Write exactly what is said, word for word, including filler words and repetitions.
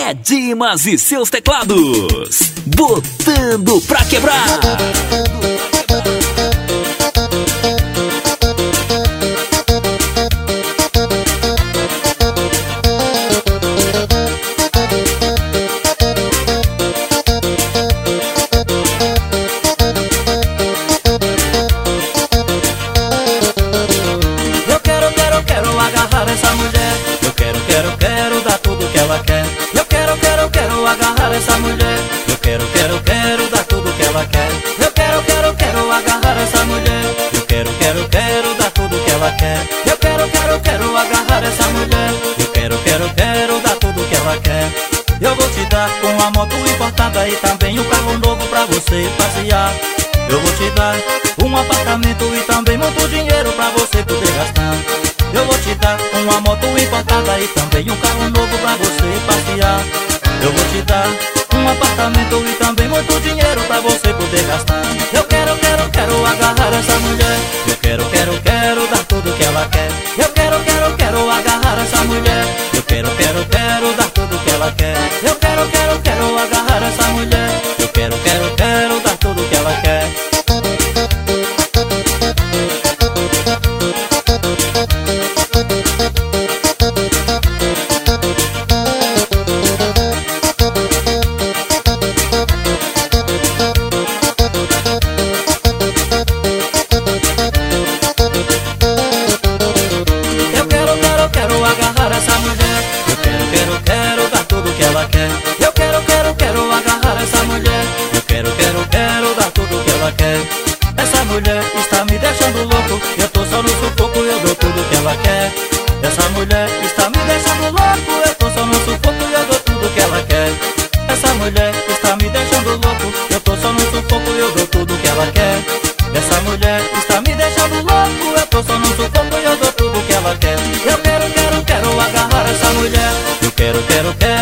é Dimas e seus teclados, botando pra quebrar. Eu quero, quero, quero agarrar essa mulher. Eu quero, quero, quero dar tudo que ela quer. Eu quero, quero, quero agarrar essa mulher. Eu quero, quero, quero dar tudo que ela quer. Eu quero, quero, quero agarrar essa mulher. Eu quero, quero, quero dar tudo que ela quer. Eu quero, quero, quero agarrar essa mulher. Eu quero, quero, quero dar tudo que ela quer. Eu vou te dar uma moto importada e também um carro novo pra você passear. Eu vou te dar um apartamento e também muito dinheiro pra você poder gastar. Eu vou te dar uma moto importada e também um carro novo pra você passear. Eu vou te dar um apartamento e também muito dinheiro pra você poder gastar. Eu quero, quero, quero agarrar essa mulher. Eu quero, quero, quero dar tudo que ela quer. Eu quero, quero, quero agarrar essa mulher. Eu quero, quero, quero dar tudo que ela quer. Eu quero, quero, quero agarrar essa mulher. Eu quero, quero, quero dar tudo que ela quer. Eu quero, quero, quero agarrar essa mulher. Eu quero, quero, quero dar tudo que ela quer. Eu quero, quero, quero agarrar essa mulher. Eu quero, quero, quero dar tudo que ela quer. Essa mulher está me deixando louco. Eu tô só no sufoco, eu dou tudo que ela quer. Essa mulher está me deixando louco. Eu tô só no sufoco e eu dou tudo que ela quer. Essa mulher está me deixando louco. Eu tô só no sufoco e eu dou tudo que ela quer. Essa mulher está me deixando louco. Eu tô só no sufoco e eu dou tudo que ela quer. Eu quero, quero, quero agarrar essa mulher. Eu quero, quero, quero